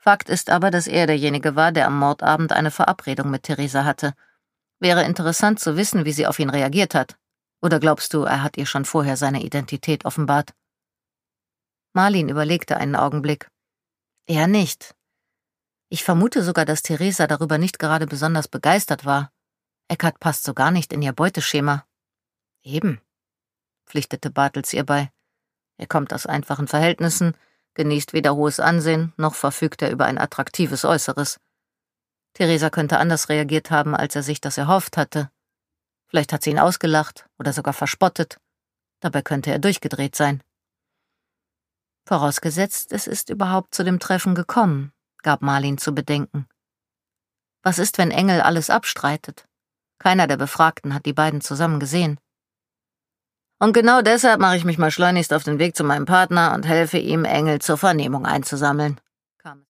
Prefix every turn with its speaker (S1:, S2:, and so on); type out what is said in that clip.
S1: Fakt ist aber, dass er derjenige war, der am Mordabend eine Verabredung mit Theresa hatte. Wäre interessant zu wissen, wie sie auf ihn reagiert hat. Oder glaubst du, er hat ihr schon vorher seine Identität offenbart? Marlin überlegte einen Augenblick. Eher nicht. Ich vermute sogar, dass Theresa darüber nicht gerade besonders begeistert war. Eckart passt so gar nicht in ihr Beuteschema. Eben, pflichtete Bartels ihr bei. Er kommt aus einfachen Verhältnissen, genießt weder hohes Ansehen, noch verfügt er über ein attraktives Äußeres. Theresa könnte anders reagiert haben, als er sich das erhofft hatte. Vielleicht hat sie ihn ausgelacht oder sogar verspottet. Dabei könnte er durchgedreht sein. Vorausgesetzt, es ist überhaupt zu dem Treffen gekommen, gab Marlin zu bedenken. Was ist, wenn Engel alles abstreitet? Keiner der Befragten hat die beiden zusammen gesehen. Und genau deshalb mache ich mich mal schleunigst auf den Weg zu meinem Partner und helfe ihm, Engel zur Vernehmung einzusammeln.